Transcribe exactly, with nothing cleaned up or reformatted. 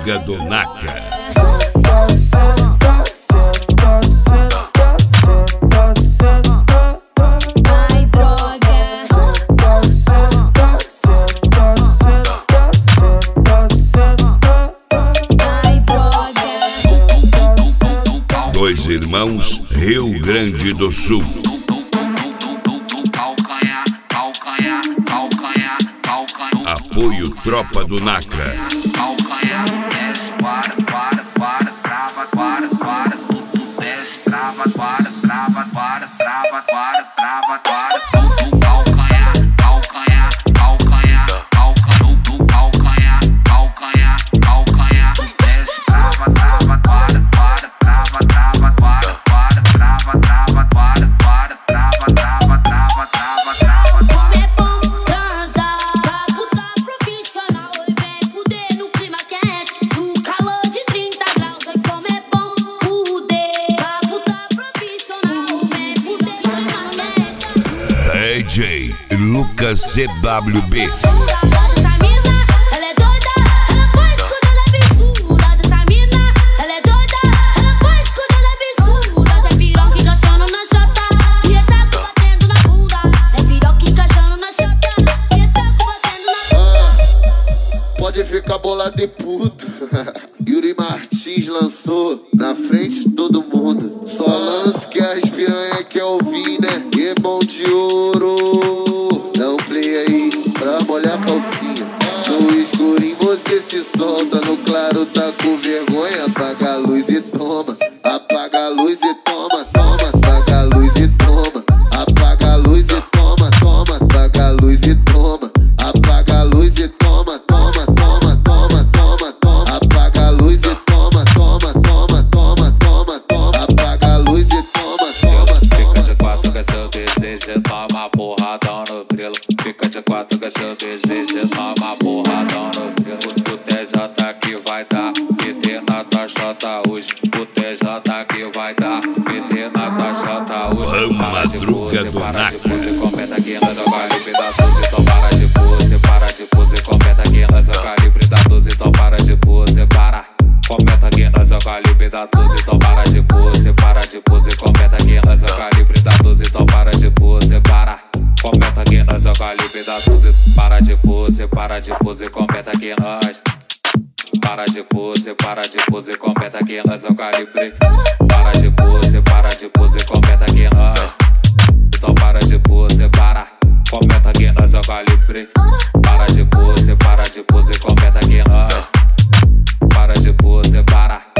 Madruga do Naka. Dois Irmãos, Rio Grande do Sul. Apoio Tropa do Naka. Calcanhar, desce, para, para, para, trava, para, para, tudo desce, trava, para, trava, para, trava, para, trava, para, tudo calcanhar, calcanhar, calcanhar, calcanhar, tudo calcanhar, calcanhar, calcanhar, desce, trava, trava, para, para, trava, trava, para, para, trava, trava, para, para, trava, trava, trava, trava, trava, para. É bom transar, pra puta profissional e vem fuder no clima quente, no calor de trinta graus. Oi, como é bom fuder, pra puta profissional vem fuder no clima quente. D J Lucas C W B. Pode ficar bolado e puto. Yuri Martins lançou na frente de todo mundo. Só lance que as piranha quer ouvir, né? Irmão de ouro. Dá um play aí pra molhar a calcinha. No escurinho você se solta, no claro tá com vergonha. Apaga a luz e toma. Apaga a luz e toma, toma. Apaga a luz e toma. Apaga a luz e toma, toma. Apaga a luz e toma. Apaga a luz e toma, toma, toma, toma, toma, toma. Apaga a luz e toma, toma, toma, toma, toma, toma. Apaga a luz e toma, toma, toma. Fica de quatro que é seu desejo, toma porradão no grilo. Fica de quatro que é seu desejo, toma porradão no grilo. O T J que vai dar, P T na tua J hoje. O T J que vai dar, P T na tua J hoje. Vamos, Madruga do Naka. Comenta aqui nós é o calibre da doze, então para de pose, para de pose. Comenta aqui nós é o calibre da doze, então para de pose, para. Comenta aqui nós é o calibre da doze, então para de pose, para de pose. Comenta aqui nós é o calibre da doze, então para de pose, para. Comenta aqui nós é o calibre da doze, para de pose, para de pose. Comenta aqui nós. Para de pose, para de pose. Comenta aqui nós é o calibre. Para de pose, para de pose. Comenta aqui nós. Então para de pose, para. Comenta aqui nós é o calibre. Para de pose, para de pose. Comenta aqui nós. Para de pose, para.